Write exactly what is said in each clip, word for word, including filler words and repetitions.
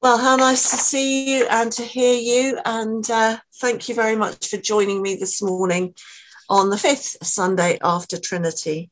Well, how nice to see you and to hear you. And uh, thank you very much for joining me this morning on the fifth Sunday after Trinity.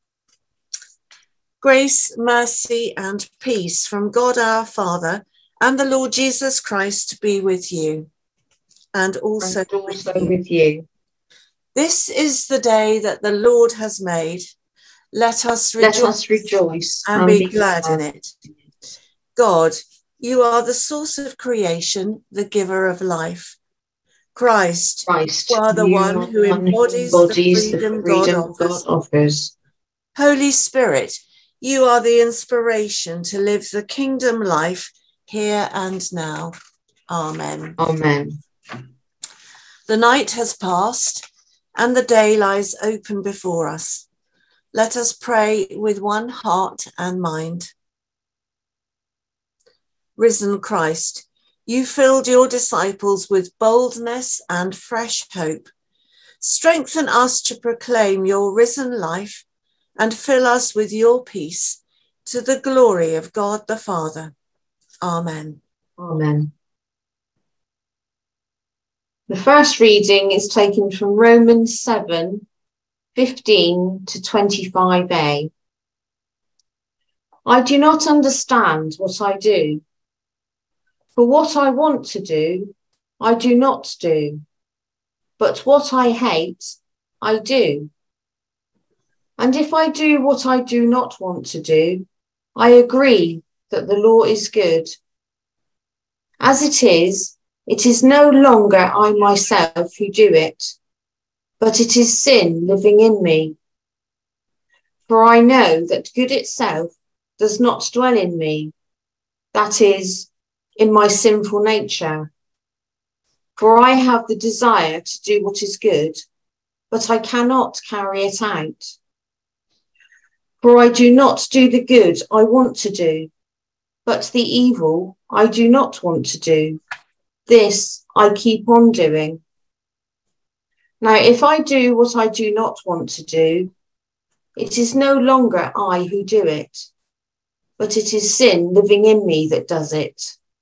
Grace, mercy, and peace from God our Father and the Lord Jesus Christ be with you, and also, and also with, you. with you. This is the day that the Lord has made. Let us rejoice, Let us rejoice and, and be, be glad, glad in it. God, you are the source of creation, the giver of life. Christ, Christ you are the you one are who embodies, embodies the freedom, the freedom God, offers. God offers. Holy Spirit, you are the inspiration to live the kingdom life here and now. Amen. Amen. The night has passed and the day lies open before us. Let us pray with one heart and mind. Risen Christ, you filled your disciples with boldness and fresh hope. Strengthen us to proclaim your risen life and fill us with your peace to the glory of God the Father. Amen. Amen. The first reading is taken from Romans seven, fifteen to twenty-five a. I do not understand what I do. For what I want to do, I do not do. But what I hate, I do. And if I do what I do not want to do, I agree that the law is good. As it is, it is no longer I myself who do it, but it is sin living in me. For I know that good itself does not dwell in me, that is, in my sinful nature. For I have the desire to do what is good, but I cannot carry it out. For I do not do the good I want to do, but the evil I do not want to do, this I keep on doing. Now, if I do what I do not want to do, it is no longer I who do it, but it is sin living in me that does it.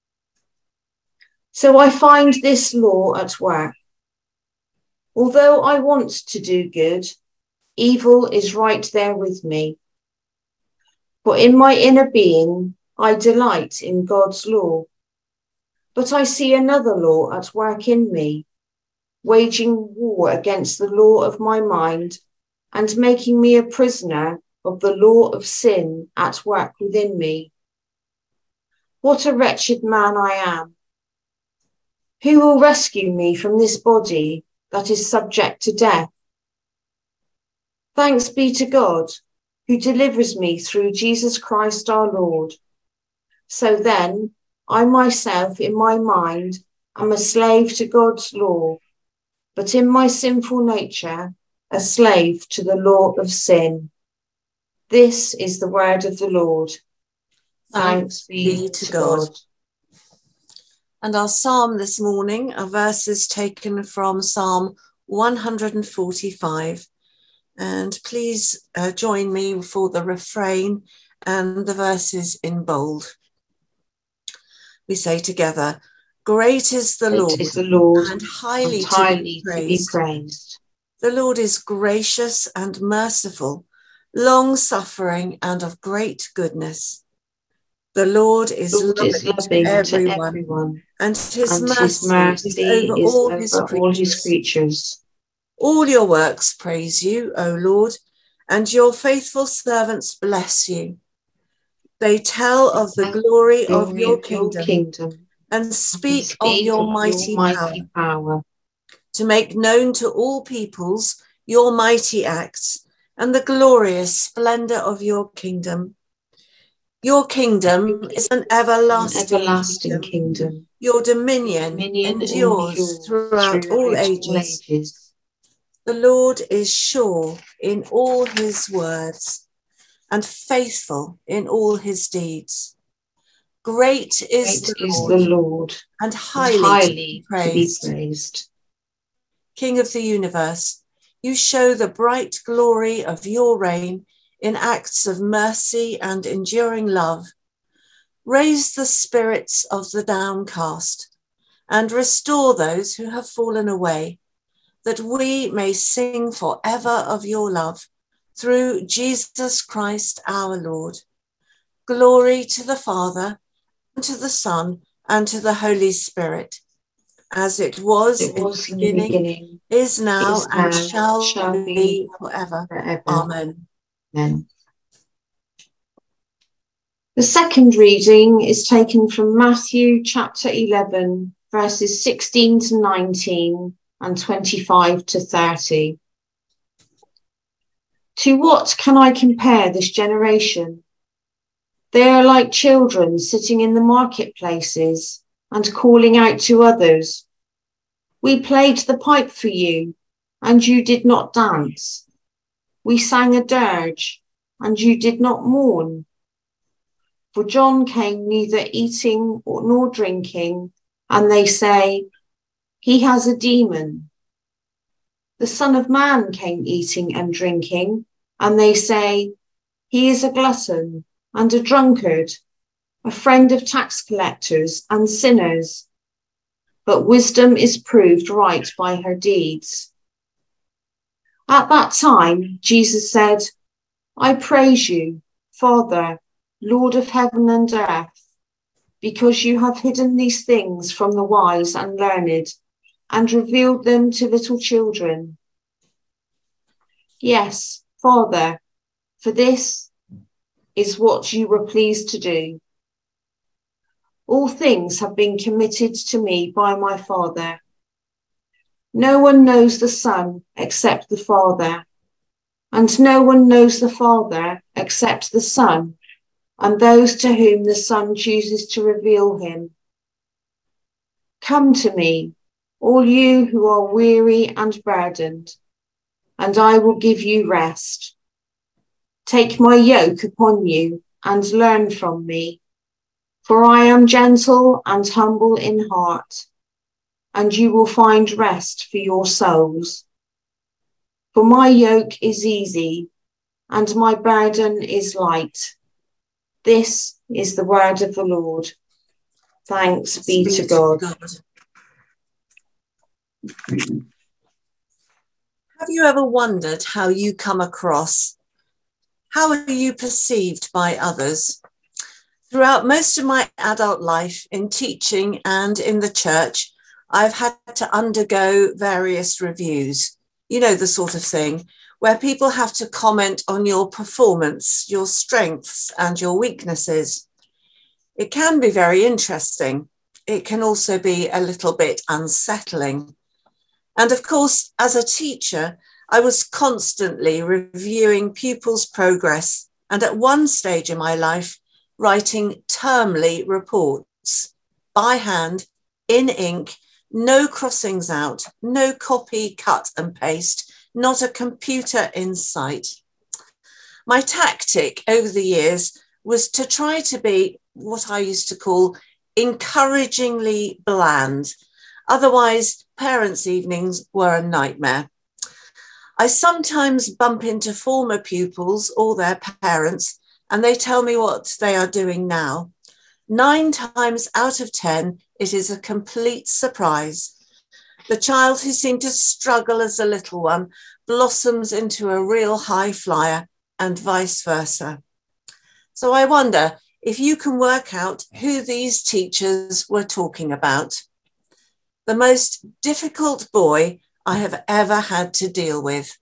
So I find this law at work. Although I want to do good, evil is right there with me. For in my inner being, I delight in God's law. But I see another law at work in me, waging war against the law of my mind and making me a prisoner of the law of sin at work within me. What a wretched man I am! Who will rescue me from this body that is subject to death? Thanks be to God, who delivers me through Jesus Christ our Lord. So then, I myself in my mind am a slave to God's law, but in my sinful nature, a slave to the law of sin. This is the word of the Lord. Thanks, Thanks be to God. God. And our psalm this morning are verses taken from Psalm one forty-five. And please uh, join me for the refrain and the verses in bold. We say together, Great is the, Great Lord, is the Lord, and highly, and highly to, be to be praised. The Lord is gracious and merciful, long-suffering and of great goodness. The Lord is Lord loving, is loving to, everyone, to everyone, and his and mercy, his mercy is over, is all, over his all his creatures. All your works praise you, O Lord, and your faithful servants bless you. They tell of the glory, glory of your of kingdom, your kingdom and speak, and speak of your of mighty, your mighty power, power, to make known to all peoples your mighty acts and the glorious splendor of your kingdom. Your kingdom is an everlasting, an everlasting kingdom. kingdom. Your dominion, Dominion endures, endures throughout, throughout all, all ages. ages. The Lord is sure in all his words and faithful in all his deeds. Great is, Great the, is Lord, the Lord, and highly, and highly to, be to be praised. praised. King of the universe, you show the bright glory of your reign in acts of mercy and enduring love. Raise the spirits of the downcast and restore those who have fallen away, that we may sing forever of your love through Jesus Christ our Lord. Glory to the Father, and to the Son, and to the Holy Spirit, as it was, it in, was the in the beginning, beginning, is now, is and now, shall, shall be, be forever. forever. Amen. Amen. The second reading is taken from Matthew chapter eleven, verses sixteen to nineteen and twenty-five to thirty. To what can I compare this generation? They are like children sitting in the marketplaces and calling out to others. We played the pipe for you, and you did not dance. We sang a dirge, and you did not mourn. For John came neither eating nor drinking, and they say, he has a demon. The Son of Man came eating and drinking, and they say, he is a glutton and a drunkard, a friend of tax collectors and sinners. But wisdom is proved right by her deeds. At that time, Jesus said, I praise you, Father, Lord of heaven and earth, because you have hidden these things from the wise and learned and revealed them to little children. Yes, Father, for this is what you were pleased to do. All things have been committed to me by my Father. No one knows the Son except the Father, and no one knows the Father except the Son, and those to whom the Son chooses to reveal him. Come to me, all you who are weary and burdened, and I will give you rest. Take my yoke upon you and learn from me, for I am gentle and humble in heart, and you will find rest for your souls. For my yoke is easy and my burden is light. This is the word of the Lord. Thanks be to God. Have you ever wondered how you come across? How are you perceived by others? Throughout most of my adult life in teaching and in the church, I've had to undergo various reviews. You know, the sort of thing where people have to comment on your performance, your strengths and your weaknesses. It can be very interesting. It can also be a little bit unsettling. And of course, as a teacher, I was constantly reviewing pupils' progress and at one stage in my life, writing termly reports by hand, in ink, no crossings out, no copy, cut and paste, not a computer in sight. My tactic over the years was to try to be what I used to call encouragingly bland. Otherwise, parents' evenings were a nightmare. I sometimes bump into former pupils or their parents, and they tell me what they are doing now. Nine times out of ten, it is a complete surprise. The child who seemed to struggle as a little one blossoms into a real high flyer, and vice versa. So I wonder if you can work out who these teachers were talking about. The most difficult boy I have ever had to deal with.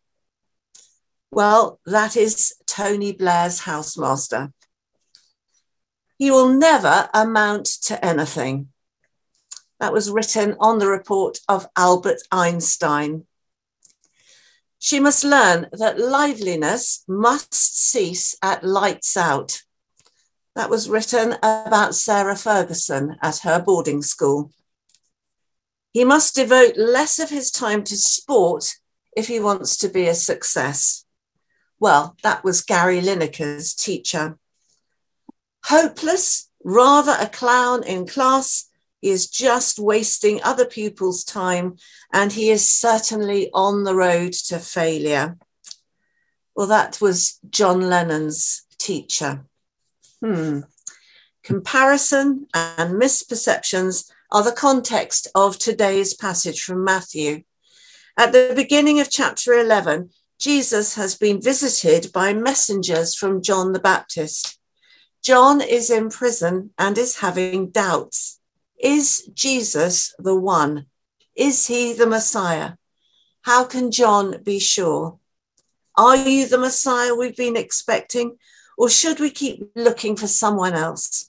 Well, that is Tony Blair's housemaster. He will never amount to anything. That was written on the report of Albert Einstein. She must learn that liveliness must cease at lights out. That was written about Sarah Ferguson at her boarding school. He must devote less of his time to sport if he wants to be a success. Well, that was Gary Lineker's teacher. Hopeless, rather a clown in class, he is just wasting other pupils' time, and he is certainly on the road to failure. Well, that was John Lennon's teacher. Hmm. Comparison and misperceptions are the context of today's passage from Matthew. At the beginning of chapter eleven, Jesus has been visited by messengers from John the Baptist. John is in prison and is having doubts. Is Jesus the one? Is he the Messiah? How can John be sure? Are you the Messiah we've been expecting, or should we keep looking for someone else?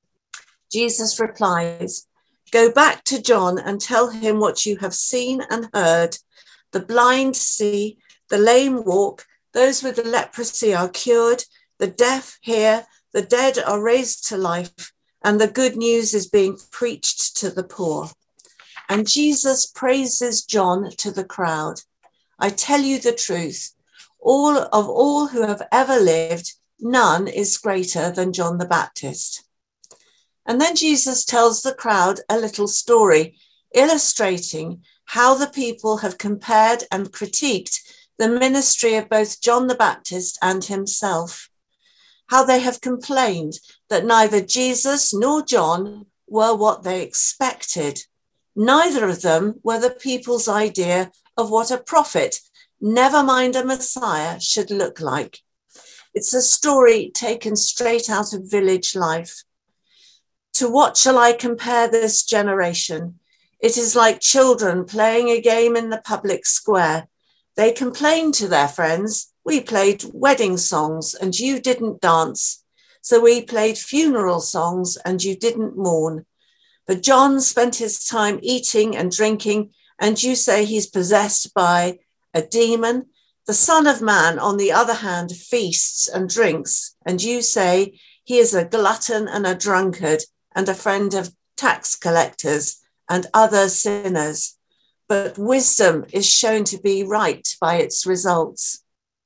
Jesus replies, go back to John and tell him what you have seen and heard. The blind see, the lame walk, those with leprosy are cured, the deaf hear, the dead are raised to life, and the good news is being preached to the poor. And Jesus praises John to the crowd. I tell you the truth, all of all who have ever lived, none is greater than John the Baptist. And then Jesus tells the crowd a little story, illustrating how the people have compared and critiqued the ministry of both John the Baptist and himself, how they have complained that neither Jesus nor John were what they expected. Neither of them were the people's idea of what a prophet, never mind a Messiah, should look like. It's a story taken straight out of village life. To what shall I compare this generation? It is like children playing a game in the public square. They complain to their friends, we played wedding songs and you didn't dance. So we played funeral songs and you didn't mourn. But John spent his time eating and drinking, and you say he's possessed by a demon. The Son of Man, on the other hand, feasts and drinks, and you say he is a glutton and a drunkard and a friend of tax collectors and other sinners. But wisdom is shown to be right by its results.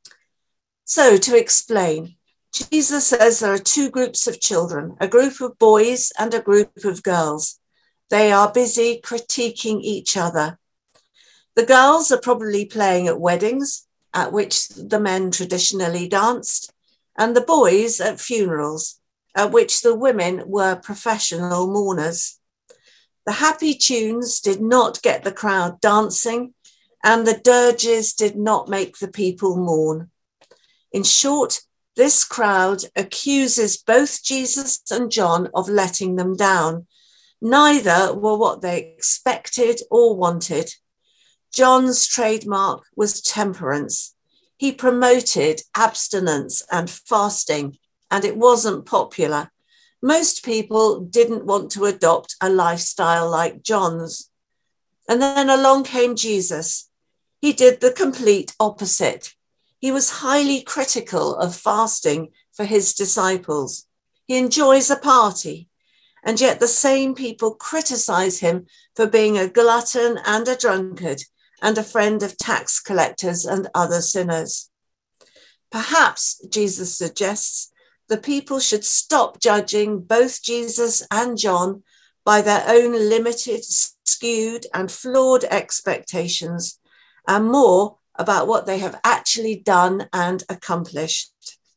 So to explain, Jesus says there are two groups of children, a group of boys and a group of girls. They are busy critiquing each other. The girls are probably playing at weddings, at which the men traditionally danced, and the boys at funerals, at which the women were professional mourners. The happy tunes did not get the crowd dancing, and the dirges did not make the people mourn. In short, this crowd accuses both Jesus and John of letting them down. Neither were what they expected or wanted. John's trademark was temperance. He promoted abstinence and fasting, and it wasn't popular. Most people didn't want to adopt a lifestyle like John's. And then along came Jesus. He did the complete opposite. He was highly critical of fasting for his disciples. He enjoys a party, and yet the same people criticize him for being a glutton and a drunkard and a friend of tax collectors and other sinners. Perhaps, Jesus suggests, the people should stop judging both Jesus and John by their own limited, skewed and flawed expectations, and more about what they have actually done and accomplished.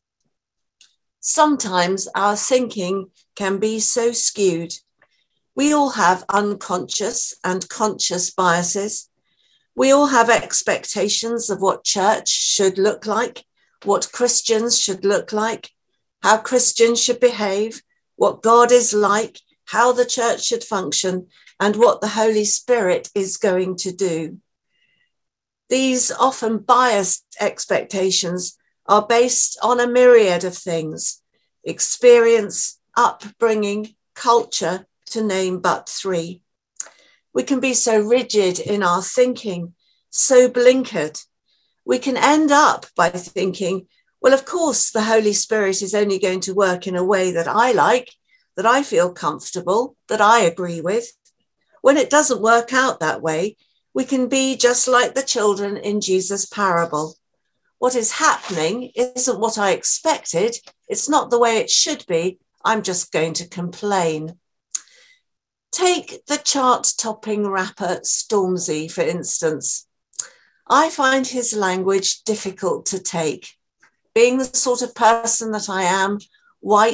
Sometimes our thinking can be so skewed. We all have unconscious and conscious biases. We all have expectations of what church should look like, what Christians should look like, how Christians should behave, what God is like, how the church should function, and what the Holy Spirit is going to do. These often biased expectations are based on a myriad of things: experience, upbringing, culture, to name but three. We can be so rigid in our thinking, so blinkered. We can end up by thinking, well, of course, the Holy Spirit is only going to work in a way that I like, that I feel comfortable, that I agree with. When it doesn't work out that way, we can be just like the children in Jesus' parable. What is happening isn't what I expected. It's not the way it should be. I'm just going to complain. Take the chart-topping rapper Stormzy, for instance. I find his language difficult to take. Being the sort of person that I am, white,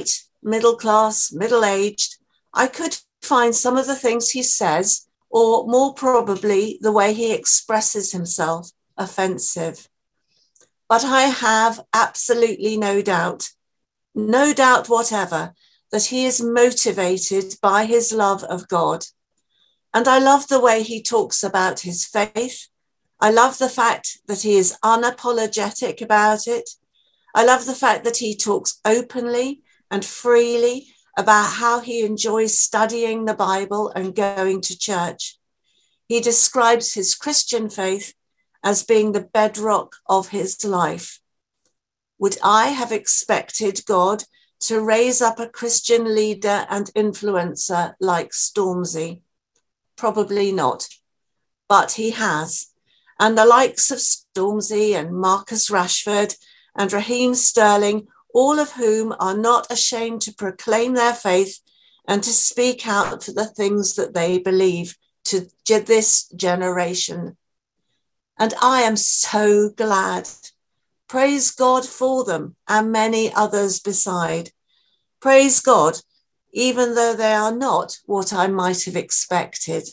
middle class, middle-aged, I could find some of the things he says, or more probably the way he expresses himself, offensive. But I have absolutely no doubt, no doubt whatever, that he is motivated by his love of God. And I love the way he talks about his faith. I love the fact that he is unapologetic about it. I love the fact that he talks openly and freely about how he enjoys studying the Bible and going to church. He describes his Christian faith as being the bedrock of his life. Would I have expected God to raise up a Christian leader and influencer like Stormzy? Probably not, but he has. And the likes of Stormzy and Marcus Rashford and Raheem Sterling, all of whom are not ashamed to proclaim their faith and to speak out for the things that they believe to this generation. And I am so glad. Praise God for them and many others beside. Praise God, even though they are not what I might have expected.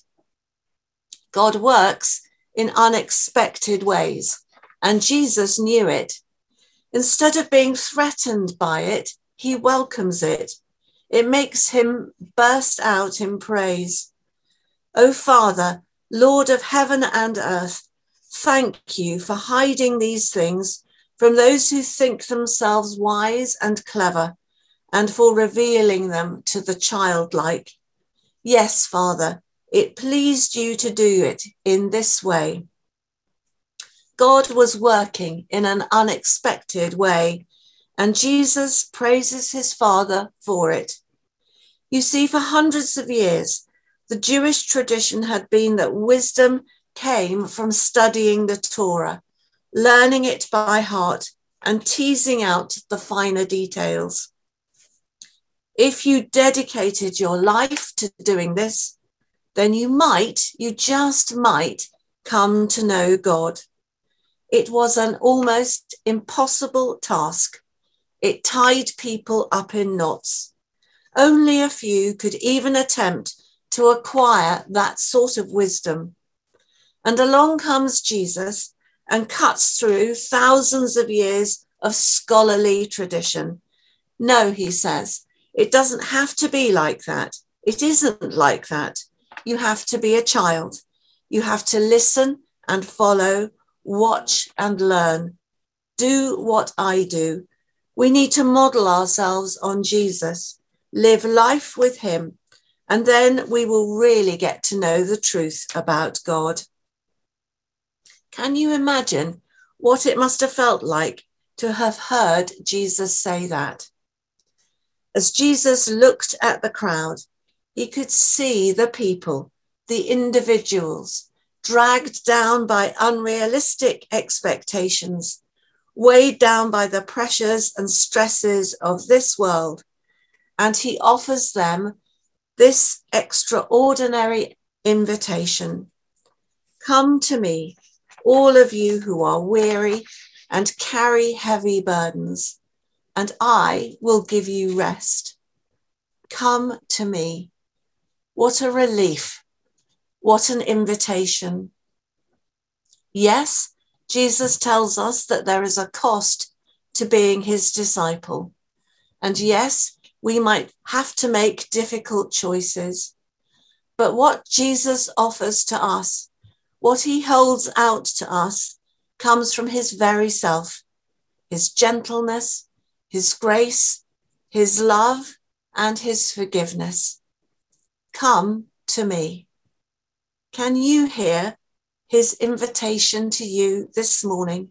God works in unexpected ways, and Jesus knew it. Instead of being threatened by it, he welcomes it. It makes him burst out in praise. O Father, Lord of heaven and earth, thank you for hiding these things from those who think themselves wise and clever, and for revealing them to the childlike. Yes, Father, it pleased you to do it in this way. God was working in an unexpected way, and Jesus praises his Father for it. You see, for hundreds of years, the Jewish tradition had been that wisdom came from studying the Torah, learning it by heart, and teasing out the finer details. If you dedicated your life to doing this, then you might, you just might, come to know God. It was an almost impossible task. It tied people up in knots. Only a few could even attempt to acquire that sort of wisdom. And along comes Jesus and cuts through thousands of years of scholarly tradition. No, he says, it doesn't have to be like that. It isn't like that. You have to be a child. You have to listen and follow, watch and learn. Do what I do. We need to model ourselves on Jesus, live life with him, and then we will really get to know the truth about God. Can you imagine what it must have felt like to have heard Jesus say that? As Jesus looked at the crowd, he could see the people, the individuals, dragged down by unrealistic expectations, weighed down by the pressures and stresses of this world. And he offers them this extraordinary invitation. Come to me, all of you who are weary and carry heavy burdens, and I will give you rest. Come to me. What a relief. What an invitation. Yes, Jesus tells us that there is a cost to being his disciple. And yes, we might have to make difficult choices. But what Jesus offers to us, what he holds out to us, comes from his very self, his gentleness, his grace, his love, and his forgiveness. Come to me. Can you hear his invitation to you this morning?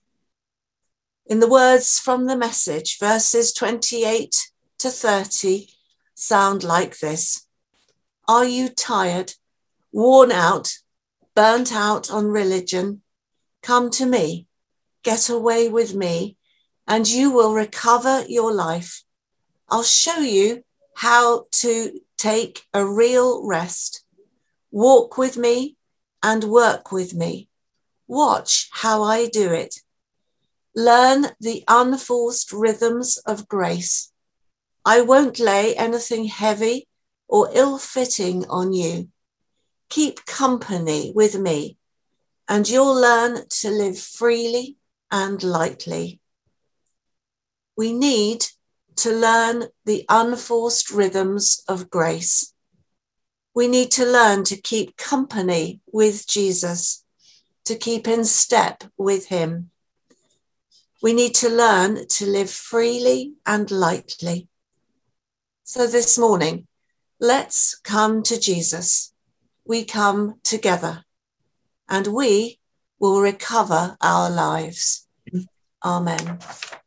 In the words from the Message, verses twenty-eight to thirty sound like this. Are you tired, worn out, burnt out on religion? Come to me, get away with me, and you will recover your life. I'll show you how to take a real rest. Walk with me and work with me. Watch how I do it. Learn the unforced rhythms of grace. I won't lay anything heavy or ill-fitting on you. Keep company with me, and you'll learn to live freely and lightly. We need to learn the unforced rhythms of grace. We need to learn to keep company with Jesus, to keep in step with him. We need to learn to live freely and lightly. So this morning, let's come to Jesus. We come together, and we will recover our lives. Amen.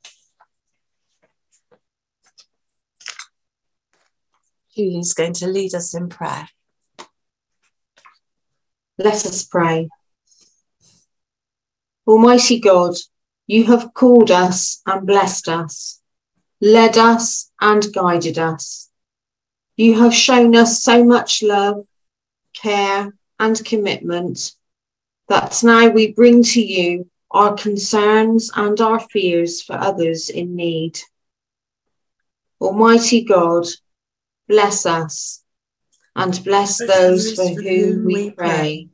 Julie's going to lead us in prayer. Let us pray. Almighty God, you have called us and blessed us, led us and guided us. You have shown us so much love, care and commitment that now we bring to you our concerns and our fears for others in need. Almighty God, bless us and bless those for whom we pray.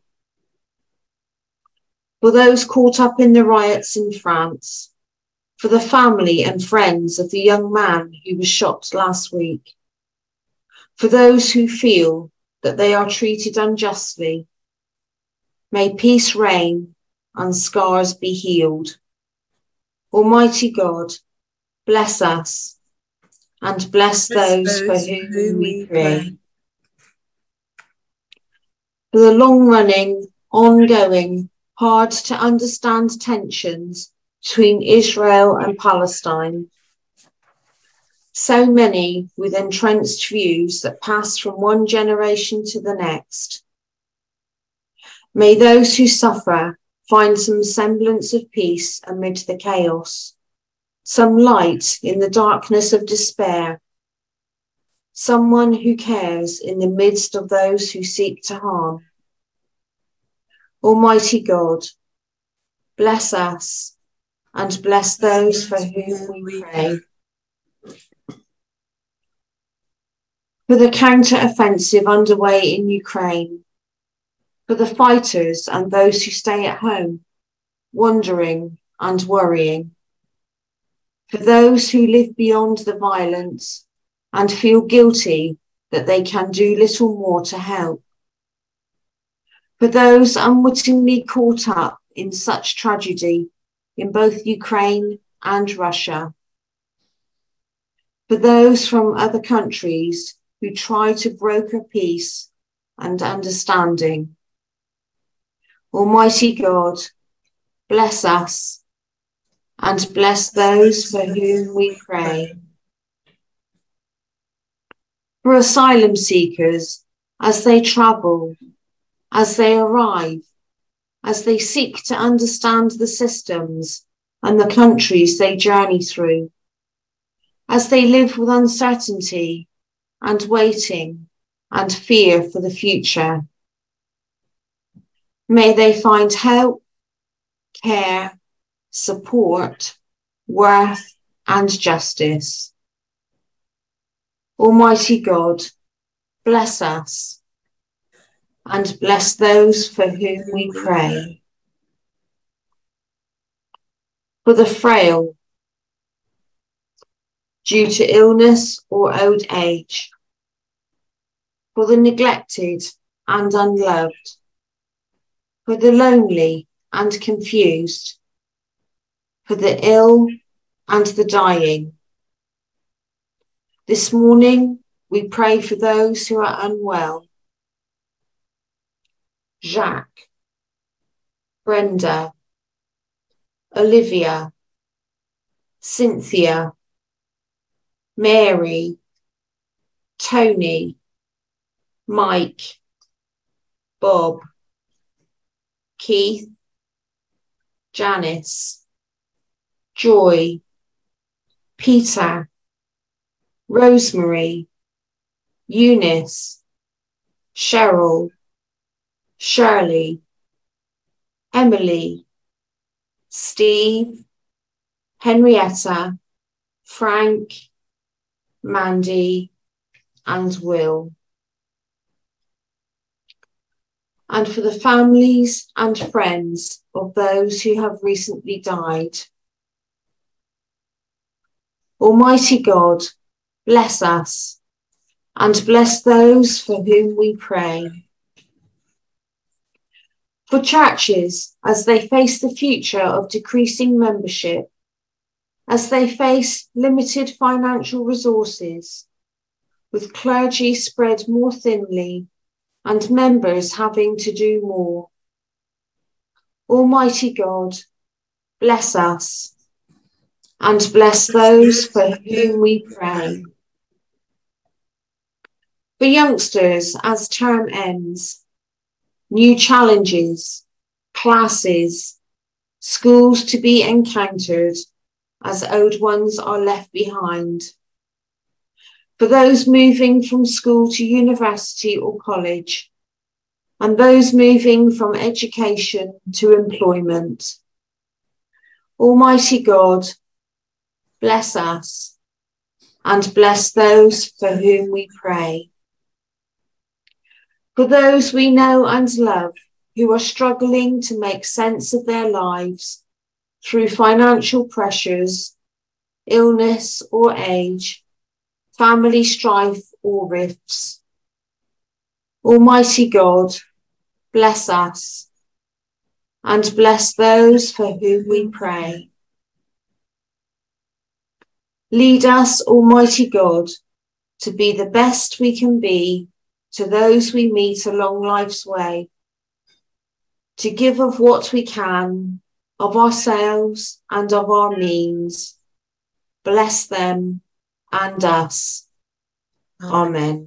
For those caught up in the riots in France, for the family and friends of the young man who was shot last week, for those who feel that they are treated unjustly, may peace reign and scars be healed. Almighty God, bless us and bless those for whom we pray. For the long-running, ongoing, hard to understand tensions between Israel and Palestine, so many with entrenched views that pass from one generation to the next. May those who suffer find some semblance of peace amid the chaos, some light in the darkness of despair, someone who cares in the midst of those who seek to harm. Almighty God, bless us and bless those for whom we pray. For the counter-offensive underway in Ukraine, for the fighters and those who stay at home, wondering and worrying, for those who live beyond the violence and feel guilty that they can do little more to help, for those unwittingly caught up in such tragedy in both Ukraine and Russia, for those from other countries who try to broker peace and understanding. Almighty God, bless us and bless those for whom we pray. For asylum seekers, as they travel, as they arrive, as they seek to understand the systems and the countries they journey through, as they live with uncertainty and waiting and fear for the future. May they find help, care, support, worth, and justice. Almighty God, bless us and bless those for whom we pray. For the frail, due to illness or old age, for the neglected and unloved, for the lonely and confused, for the ill and the dying. This morning, we pray for those who are unwell. Jacques, Brenda, Olivia, Cynthia, Mary, Tony, Mike, Bob, Keith, Janice, Joy, Peter, Rosemary, Eunice, Cheryl, Shirley, Emily, Steve, Henrietta, Frank, Mandy, and Will. And for the families and friends of those who have recently died. Almighty God, bless us and bless those for whom we pray. For churches, as they face the future of decreasing membership, as they face limited financial resources, with clergy spread more thinly and members having to do more. Almighty God, bless us and bless those for whom we pray. For youngsters, as term ends, new challenges, classes, schools to be encountered as old ones are left behind. For those moving from school to university or college, and those moving from education to employment. Almighty God, bless us and bless those for whom we pray. For those we know and love who are struggling to make sense of their lives through financial pressures, illness or age, family strife or rifts. Almighty God, bless us and bless those for whom we pray. Lead us, Almighty God, to be the best we can be to those we meet along life's way, to give of what we can, of ourselves and of our means. Bless them and us. Amen.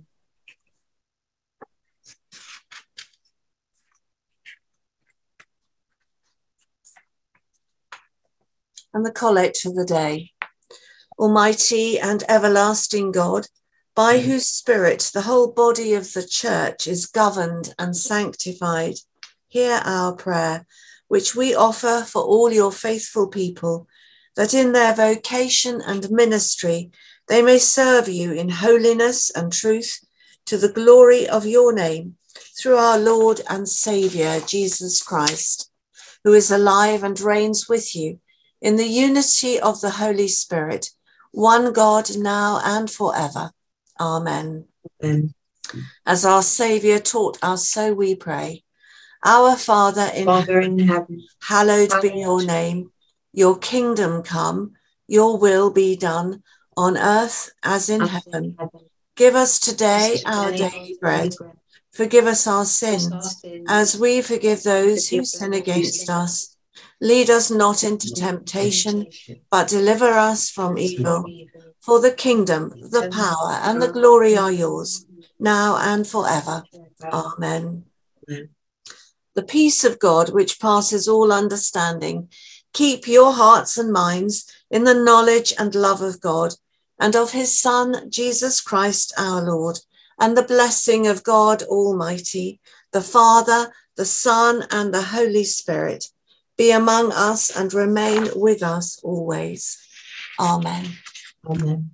And the collect for the day. Almighty and everlasting God, by whose Spirit the whole body of the Church is governed and sanctified, hear our prayer, which we offer for all your faithful people, that in their vocation and ministry they may serve you in holiness and truth to the glory of your name, through our Lord and Saviour, Jesus Christ, who is alive and reigns with you in the unity of the Holy Spirit, one God, now and forever. Amen. Amen. As our Saviour taught us, so we pray. Our Father in Father heaven, in heaven, hallowed be your name. Your kingdom come, your will be done, on earth as in heaven. Give us today our daily bread. Forgive us our sins, as we forgive those who sin against us. Lead us not into temptation, but deliver us from evil. For the kingdom, the power, and the glory are yours, now and forever. Amen. The peace of God, which passes all understanding, keep your hearts and minds in the knowledge and love of God, and of his Son, Jesus Christ our Lord, and the blessing of God Almighty, the Father, the Son, and the Holy Spirit, be among us and remain with us always. Amen. Amen.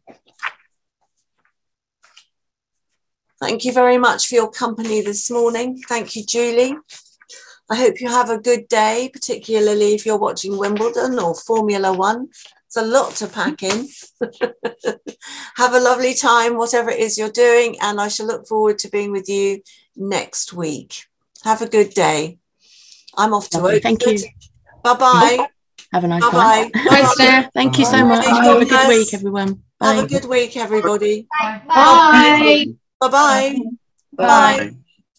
Thank you very much for your company this morning. Thank you, Julie. I hope you have a good day, particularly if you're watching Wimbledon or Formula One. It's a lot to pack in. Have a lovely time, whatever it is you're doing, and I shall look forward to being with you next week. Have a good day. I'm off to Lovely. Oakford. Thank you. Bye-bye. Have a nice Bye-bye. night. Bye, Steph. Thank you so Bye. much. Bye. Have a good week, everyone. Bye. Have a good week, everybody. Bye. Bye-bye. Bye. Bye.